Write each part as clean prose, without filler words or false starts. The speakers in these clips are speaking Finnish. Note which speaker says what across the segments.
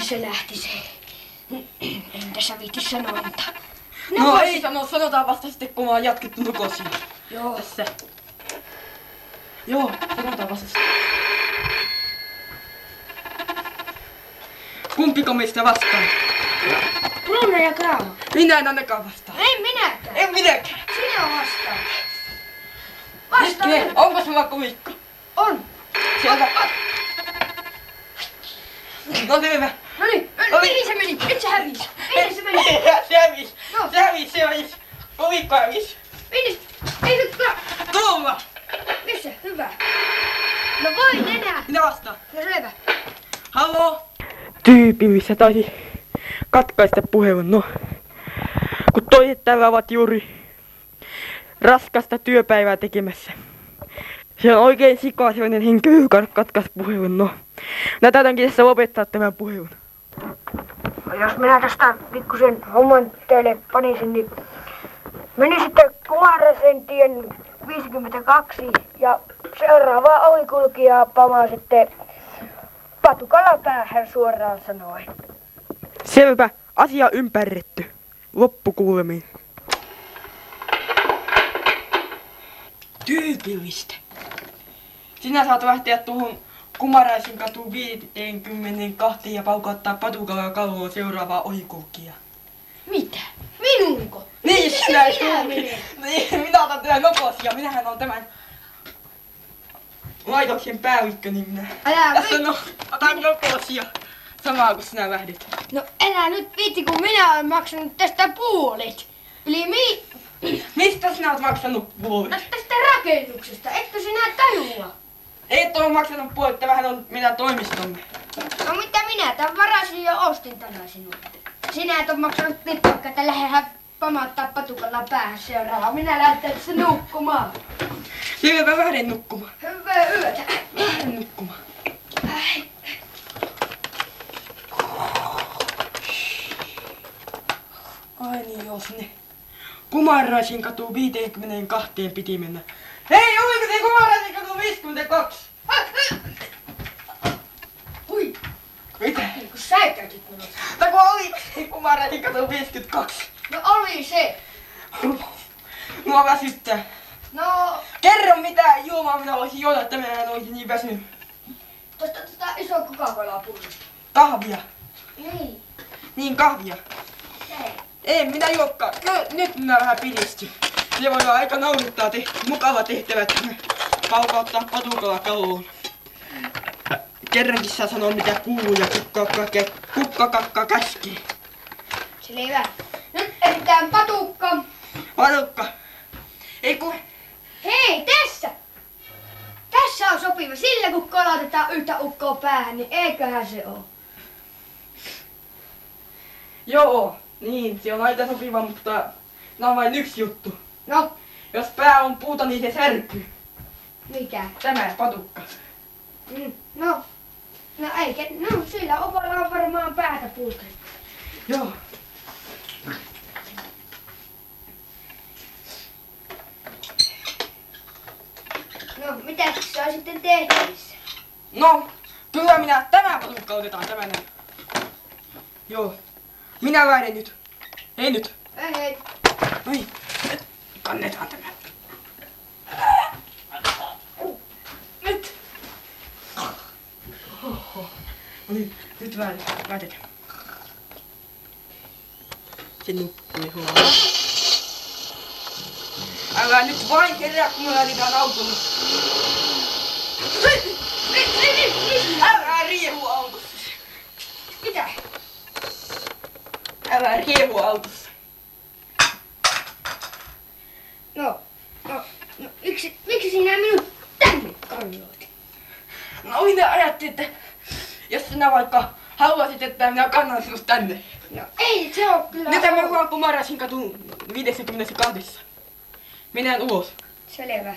Speaker 1: se lähti se. En tässä viitti sanoa, mutta...
Speaker 2: No ei sanotaan vasta sitten, kun mä oon jatkettu nukosia.
Speaker 1: Joo.
Speaker 2: Tässä. Joo, sanotaan vasta sitten. Kumpiko meistä vastaan?
Speaker 1: Brunner ja Kraama.
Speaker 2: Minä en ainakaan vastaan.
Speaker 1: En minäkään.
Speaker 2: En minäkään.
Speaker 1: Sinä vastaan. Vastaan.
Speaker 2: Hetki, onko sulla kumikko?
Speaker 1: On.
Speaker 2: Sieltä. No selvä.
Speaker 1: No niin, mihin se meni? Nyt se hävisi. Mihin se meni?
Speaker 2: Se hävisi.
Speaker 1: No.
Speaker 2: Se hävisi. Kumikko hävisi.
Speaker 1: Minne? Ei nyt
Speaker 2: Tuolla.
Speaker 1: missä? Hyvä. No voi enää.
Speaker 2: Minä vastaan.
Speaker 1: No selvä.
Speaker 2: Halloo? Tyyppi, missä taisi katkaista puhelun. No, kun toiset täällä ovat juuri raskasta työpäivää tekemässä. Se on oikein sikasellainen henkilö, joka katkaisi puhelun. No, minä täytänkin tässä lopettaa tämän puhelun.
Speaker 1: Jos minä tästä pikkusen homman teille panisin, niin meni sitten Kumarisen tien 52 ja seuraava ohikulkija pamaa sitten patukalla päähän suoraan sanoen.
Speaker 2: Selvä, asia ymmärretty. Loppukuulemiin. Tyypillistä. Sinä saat lähteä tuohon Kumaraisin katuun 52 ja paukauttaa patukalla kalvoon seuraavaa ohikulkijaa.
Speaker 1: Mitä? Minunko?
Speaker 2: Niin, sinä ei
Speaker 1: Minä
Speaker 2: tule.
Speaker 1: menen.
Speaker 2: Niin, minä otan tämän nokosia. Minähän on tämän laitoksen päällikkö, niin minä.
Speaker 1: Älä
Speaker 2: Tässä no, otan nokosia. Samaa kuin sinä lähdit.
Speaker 1: No älä nyt viitti, kun minä olen maksanut tästä puolet.
Speaker 2: Mistä sinä olet maksanut puolet?
Speaker 1: No tästä rakennuksesta, etkö sinä tajua?
Speaker 2: Et ole maksanut puolet, tämähän on meidän toimistomme.
Speaker 1: No mitä minä tämän varasin ja ostin tänään sinulta. Sinä et ole maksanut tippaakka, että lähdehän pamauttaa patukalla päähän seuraavaan. Minä lähten tässä nukkumaan.
Speaker 2: Selvä, lähden nukkumaan.
Speaker 1: Hyvää yötä.
Speaker 2: Lähden nukkumaan. Ai niin, jos ne. Kumaraisin katu 52 piti mennä. Hei, oliko se Kumaraisin katu 52?
Speaker 1: Ui,
Speaker 2: Mitä?
Speaker 1: kun sä käytit minut.
Speaker 2: No kun oliko se Kumaraisin katu 52?
Speaker 1: No oli se.
Speaker 2: Mua väsyttää.
Speaker 1: No,
Speaker 2: Kerro mitä juomaa minä olisin juoda, että minä en olisi niin väsynyt.
Speaker 1: tosta iso Coca-Colaa pullosta.
Speaker 2: Kahvia.
Speaker 1: Niin,
Speaker 2: Niin, kahvia.
Speaker 1: se.
Speaker 2: En minä juokkaan. No, nyt minä vähän pidistin. Se voi olla aika naurittaa mukava tehtävä, että paukauttaa patukalla kalloon. Kerrankin saa sanoa mitä kuuluu ja kukkakakka käskee.
Speaker 1: Selvä. Nyt etsitään patukka.
Speaker 2: Patukka. Ei kun...
Speaker 1: Hei, tässä! Tässä on sopiva. Sillä kun kolautetaan yhtä ukkoa päähän, niin eiköhän se oo.
Speaker 2: Joo, niin, se on aika sopiva, mutta... Nämä on vain yksi juttu.
Speaker 1: No,
Speaker 2: Jos pää on puuta, niin se särkyy.
Speaker 1: mikä?
Speaker 2: Tämä patukka.
Speaker 1: No eikä, no sillä ovalla on varmaan päätä puuta.
Speaker 2: Joo.
Speaker 1: No, mitä se on sitten tehtävissä?
Speaker 2: No, kyllä minä tämä patukka otetaan, tämä näin. Joo. Minä lähden nyt. Ei nyt.
Speaker 1: Ei.
Speaker 2: Noin. Nyt kannetaan tämä. Nyt. Oho. No niin, nyt lähdetään. Se nukkui huolella. Älä nyt vain kerää, kun me lähdetään autolle. Älä riehu autossa.
Speaker 1: Mitä?
Speaker 2: Älä riehu autossa.
Speaker 1: No, miksi sinä minut tänne kannoit?
Speaker 2: No minä ajattelin, että jos sinä vaikka haluaisit, että minä kannan sinut tänne.
Speaker 1: No ei se on kyllä.
Speaker 2: Nyt me ollaan Kumarasin katun 52. Mennään ulos.
Speaker 1: Selvä.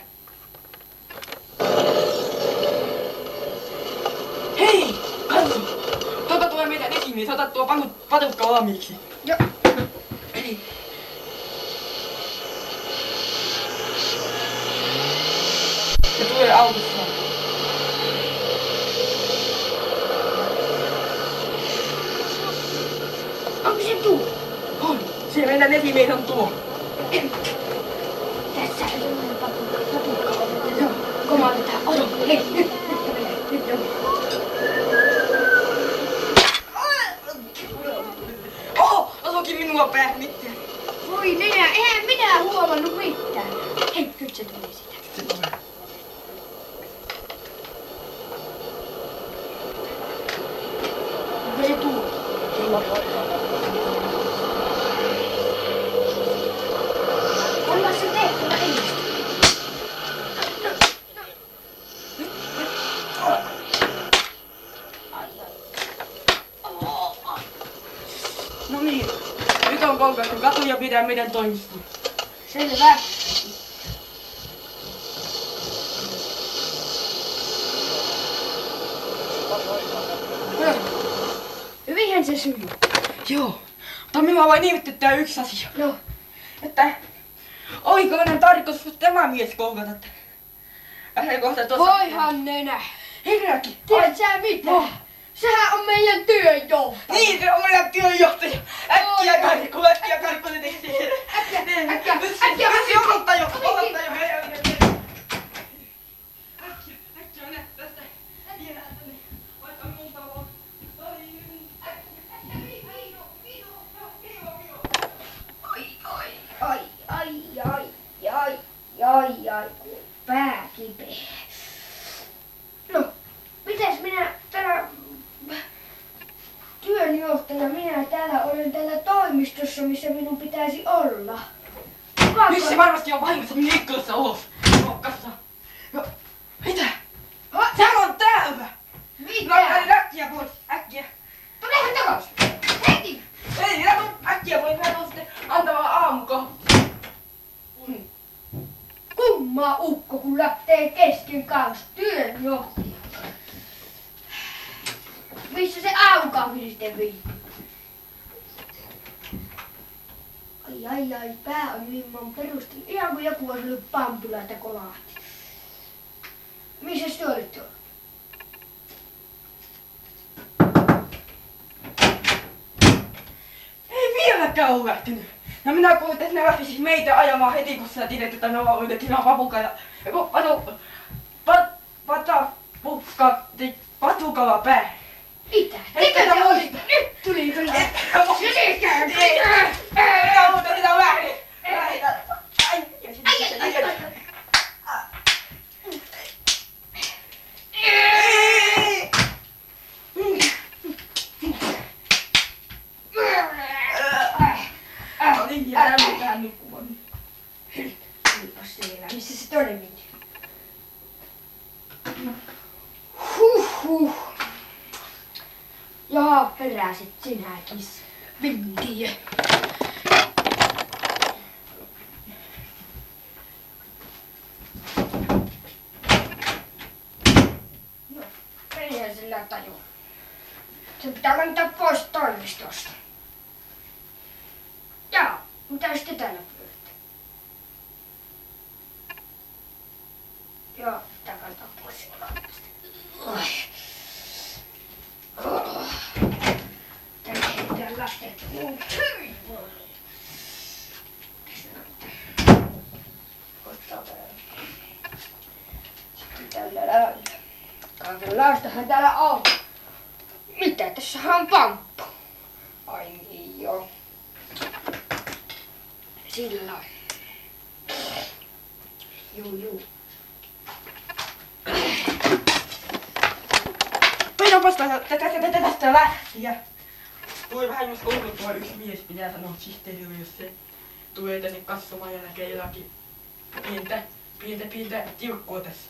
Speaker 2: Hei! Katso! Tuolta tulee meidän esimies. Ota tuo patukka valmiiksi.
Speaker 1: Joo.
Speaker 2: Se tulee autossa. meidän esimies on tuo.
Speaker 1: Tässä on semmoinen patukka. Joo, komautetaan. Odo, hei, nyt on.
Speaker 2: Oho, osuukin minua päähän mitään.
Speaker 1: Voi nenä, eihän minä huomannut mitään. Hei, nyt se tuli siitä.
Speaker 2: Se tulee.
Speaker 1: Ja se tuli. Ollaan se tehtävä ensin.
Speaker 2: No niin, nyt on kolkattu katu ja pitää meidän toimistoon.
Speaker 1: Selvä. Hyvinhän se sujuu.
Speaker 2: Joo, mutta minua vain ihmetyttää yksi asia.
Speaker 1: No,
Speaker 2: Että oikoinen tarkoitus tämä mies kolkata. Äsken kohta tuossa.
Speaker 1: voihan nenä.
Speaker 2: Herrakin.
Speaker 1: Tiedät sä mitä? Sehän on meidän työnjohtaja.
Speaker 2: Niin, se on meidän työnjohtaja. Äkkiä karkku, se tehtiin.
Speaker 1: Äkkiä.
Speaker 2: Ota jo. Äkkiä, mene tästä. Viedään tänne, vaikka minun taloon.
Speaker 1: Ai, pää kipeä. No, mitäs minä täällä työnjohtajana, minä täällä olen täällä toimistossa, missä minun pitäisi olla.
Speaker 2: Nyt se varmasti on vahingossa minun ikkunassa ulos. Katsotaan. No, mitä? Sehän on täällä! No, äkkiä pois, äkkiä.
Speaker 1: Tulehan takaisin! Heti!
Speaker 2: Ei, minä tuun äkkiä pois, minä tuun sitten antamaan aamukahvia.
Speaker 1: Kumma ukko, kun lähtee kesken kanssa työnjohtaja. Missä se aamukahvi sitten vii? Ai, pää on ilman perusti. Ihan kuin joku olisi ollut pampulaita kolahti. Missä se oli tuolla?
Speaker 2: Ei vieläkään ole lähtenyt. No minä kuulin, että ne lähtisit meitä ajamaan heti, kun sä tiedät, että ne on yritettiin papuka ja... Patukalla pää.
Speaker 1: Mitä?
Speaker 2: Mitä
Speaker 1: Mitä
Speaker 2: se oli?
Speaker 1: Nyt tuli kyllä.
Speaker 2: Minä muuta sitä väärin. Ai. Niin, jää mitään nukkumaan.
Speaker 1: Olipas siellä. Missä se toinen meni? Joo, heräsit sinäkin. Vintiö. No, eihän sillä tajua. Se pitää kantaa pois toimistosta. Joo, mitä sitten täällä pyörittää? Joo, pitää kantaa pois. Oi. Tänne pitää lähteä. Sitten tällä lailla. Kaikenlaistahan täällä on. Mitä? Tässähän on pamppu. Ai niin joo. Sillä lailla. Juu.
Speaker 2: Painapas tästä lähtiä. Tuli vähän just kouluttua yksi mies, pitää sanoa sihteerille, jos se tulee tänne katsomaan ja näkee jotakin pientä tiukkua tässä.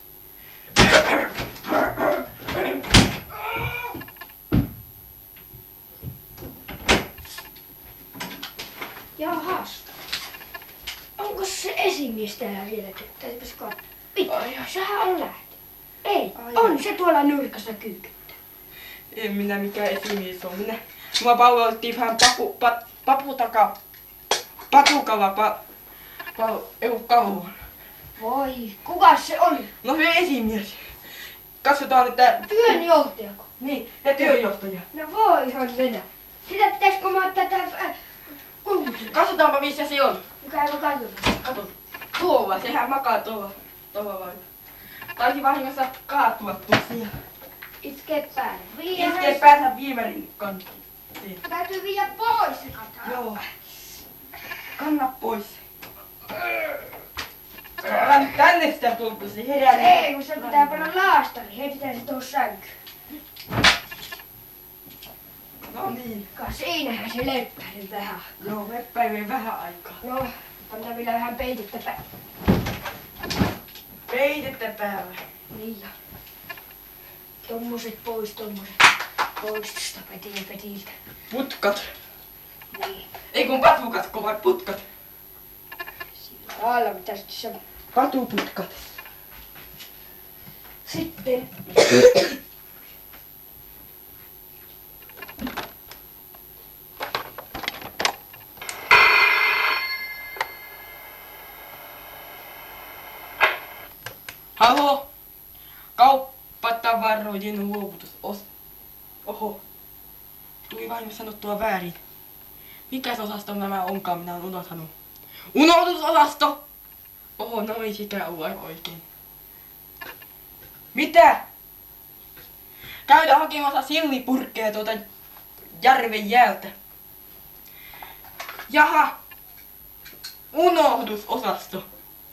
Speaker 1: Jahas. Onko se esimies täällä vielä? Täytyipäs katsoa. Mitä? Sehän on lähtenyt. Ei, on se tuolla nurkassa kyykkyttää.
Speaker 2: En minä mikään esimies on. Mua palveltiin vähän patukalla kauan.
Speaker 1: Voi, kukas se oli?
Speaker 2: No se esimies. Katsotaan, että...
Speaker 1: Työnjohtajako?
Speaker 2: Niin, ja työnjohtaja.
Speaker 1: No voihan mennä. Sitä pitäis komaa tätä Kummille.
Speaker 2: Katsotaanpa missä se on.
Speaker 1: Käykö katsomaan?
Speaker 2: Kato. Tuolla, sehän makaa tuolla vai. Taisi vahingossa kaatua tuossa.
Speaker 1: Iskee päälle.
Speaker 2: Iskee päänsä viemärin kanttiin.
Speaker 1: Täytyy viedä pois se kata.
Speaker 2: Joo. Kanna pois. Älä nyt tänne sitä tultu, se herää.
Speaker 1: Ei, kun se pitää panna laastari. Heitetään se tuohon sänkyyn.
Speaker 2: No niin.
Speaker 1: Siinähän se leppäilee vähän.
Speaker 2: Joo, leppäilee vähän aikaa.
Speaker 1: No, pannaan vielä vähän peitettä päälle.
Speaker 2: Peitettä päälle.
Speaker 1: Niin ja. Tommoset pois, tommoset. Pois tuosta petiltä.
Speaker 2: Putkat.
Speaker 1: Niin.
Speaker 2: Ei kun patukat, kovat putkat.
Speaker 1: Sillä lailla mitä sitten se...
Speaker 2: Patuputkat.
Speaker 1: Sitten...
Speaker 2: Halo? Kauppatavaroiden luovutus. Oho. Tuli vain sanottua väärin. Mikäs osasto nämä onkaan, minä olen unohtanut. Unohdusosasto! Oho, no ei sitä ole aivan oikein. Mitä? Käydään hakemassa sillipurkkeja tuolta järven jäältä. Jaha. Unohdusosasto.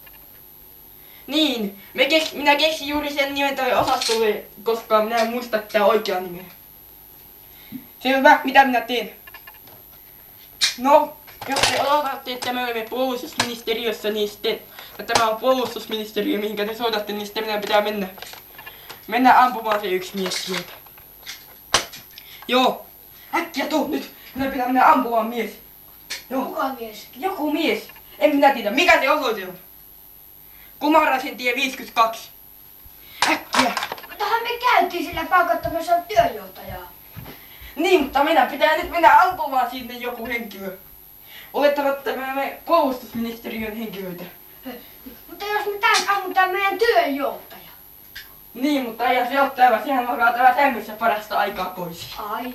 Speaker 2: Niin, minä keksin juuri sen nimen tälle osastolle, koska minä en muista tätä oikeaa nimeä. Selvä, mitä minä teen? No, jos te odotatte, että me olemme puolustusministeriössä, niin sitten, että tämä on puolustusministeriö, mihinkä te soitatte, niin sitten minä pitää mennä ampumaan se yksi mies sieltä. Joo, äkkiä tuu nyt, minä pitää mennä ampumaan mies. Joo.
Speaker 1: Kuka mies?
Speaker 2: Joku mies, en minä tiedä, mikä se osoite on? Kumaraisen tie 52. Äkkiä!
Speaker 1: Tähän me käytiin sillä paukottamassa työnjohtajaa.
Speaker 2: Niin, mutta minä pitää nyt mennä ampumaan sinne joku henkilö. Olettamatta me puolustusministeriön henkilöitä.
Speaker 1: Mutta jos me täältä ammutaan meidän työnjohtaja.
Speaker 2: Niin, mutta ei se ole täällä. Sehän makaa täällä sängyssä parasta aikaa koisi.
Speaker 1: Ai.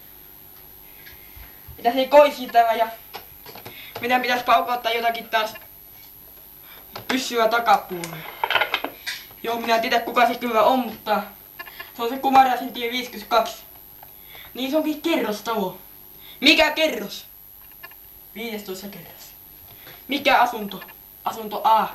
Speaker 2: Pitäisi koisi täällä ja meidän pitäisi paukauttaa jotakin taas pyssyä takapuolelle. Joo, minä en tiedä kuka se kyllä on, mutta se on se Kumaraisen tie 52. Niin se onkin kerrostalo. Mikä kerros? 15 kerros. Mikä asunto? Asunto A.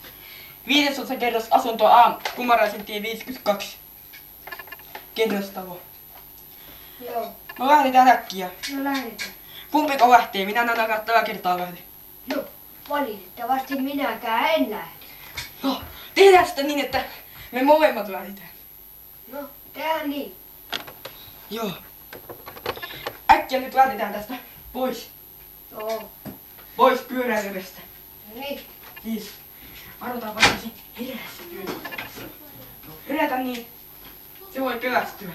Speaker 2: 15 kerros asunto A. Kumaraisen tie 52. Kerrostalo.
Speaker 1: Joo.
Speaker 2: No lähdetään äkkiä.
Speaker 1: No lähdetään.
Speaker 2: Kumpiko lähtee? Minä en ainakaan tällä kertaa lähde.
Speaker 1: No, valitettavasti minäkään en lähde.
Speaker 2: No, tehdään sitä niin, että me molemmat lähdetään.
Speaker 1: No, tehdään niin.
Speaker 2: Joo. Äkkiä nyt lähdetään tästä pois.
Speaker 1: Joo.
Speaker 2: Pois pyöräilystä.
Speaker 1: No niin.
Speaker 2: Siis, varotaan vaikka se herää se pyöräilystä. Herätä niin, se voi pelästyä.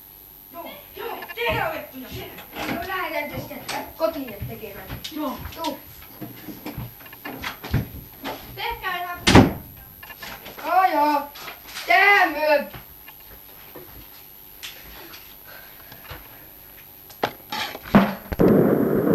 Speaker 1: No lähdetään tästä kotiin tekemään.
Speaker 2: Joo.
Speaker 1: Tuu.